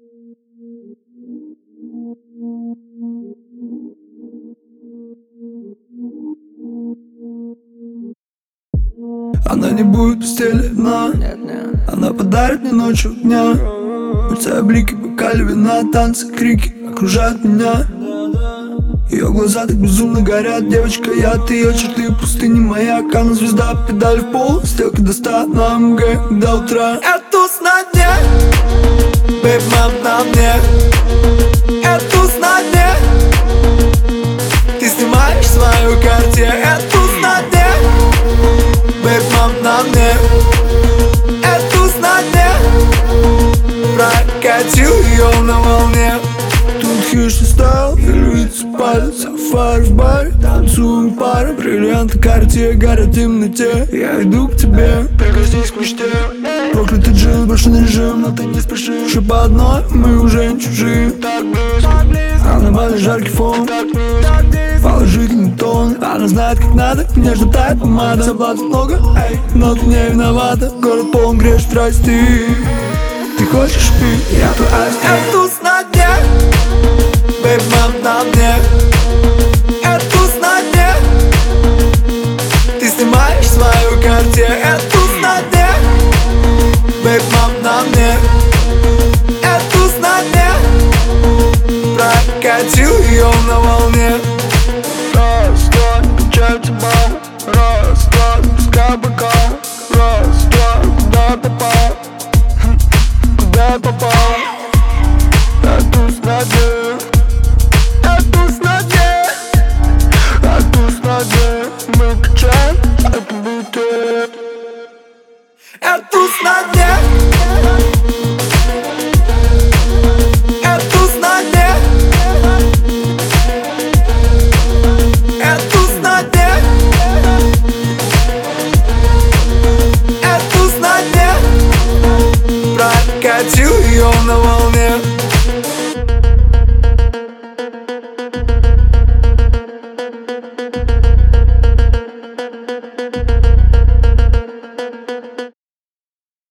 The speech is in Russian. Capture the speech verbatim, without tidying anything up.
Она не будет в постели одна, она подарит мне ночью дня. Мерцая блики, бокале вина, танцы, крики окружают меня. Ее глаза так безумно горят, девочка, я, ты, ее черты, пустыни маяк. Она звезда, педаль в пол, стрелки до ста на МГ до утра. Это туз на дне, бэйб, мам, на мне. Это туз на дне, ты снимаешь свою картину. Это туз на дне, бэйб, мам, на мне. Это туз на дне, прокатил ее на волне. Тут хищный стайл, львица палец, сафари в баре. Танцуем пары, бриллианты, карте горят в темноте. Я иду к тебе, прикоснись к мечте. Проклятый джин, брошенный режим, но ты не спешишь. Еще по одной, мы уже не чужие. Так близко, а на бале жаркий фон, положительный тон. Она знает, как надо, нежно тает помада. Заплатит много, эй, но ты не виновата. Город полон греш, страсти. Ты хочешь пить, я твой айс. Это туз на дне, бэйб, мам, на мне. Это туз на дне, ты снимаешь свою картину. Это туз на дне, бэйб, мам, на мне. Это туз на дне, прокатил ее на волне. Раз, два, качается бал. Раз, два, пускай бокал. Раз, два, куда попал, куда попал.